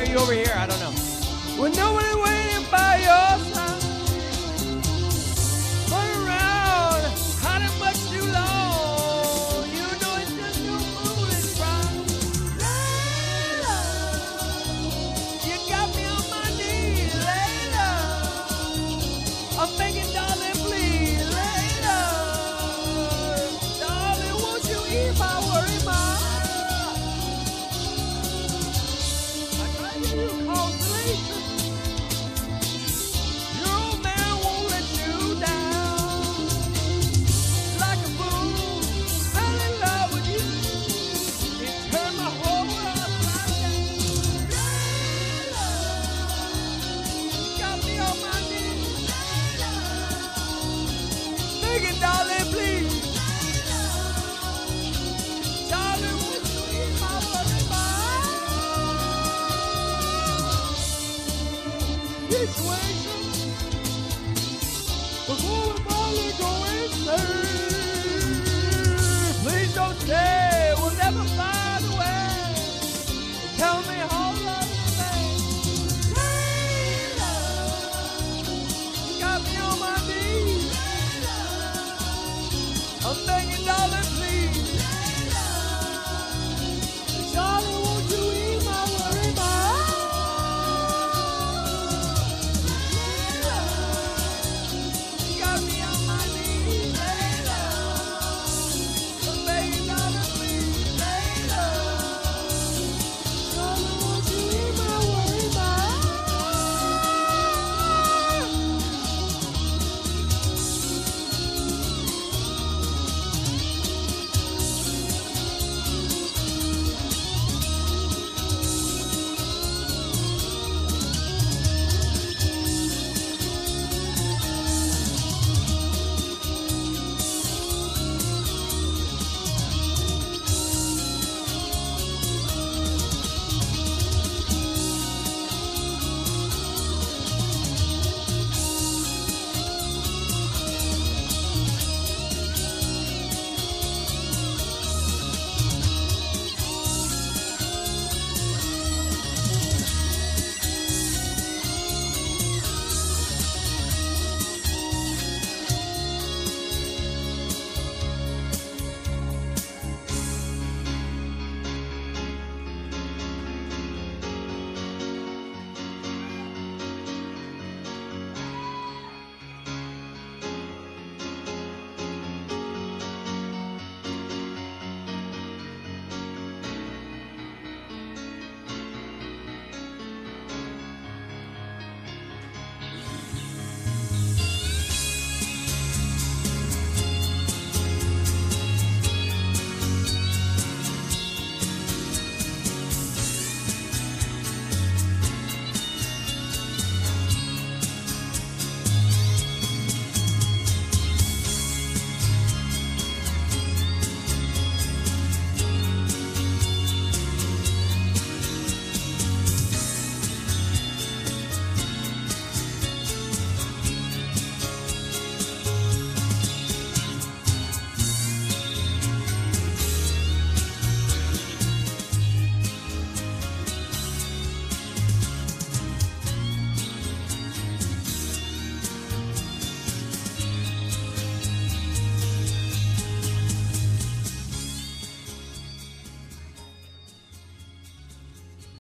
nobody over here. I don't know. When nobody waiting by your side, run around, hiding much too long. You know it's just no foolish pride. Layla, you got me on my knees, Layla. I'm begging, darling, please, Layla. Darling, won't you ease my worry, mind? I try to give you consolation. Your old man won't let you down. Like a fool, fell in love with you. It turned my whole world upside down. Layla, got me on my knees. Layla, begging, darling, please. Darling, won't you ease my worry, mind? Situation before we finally go insane.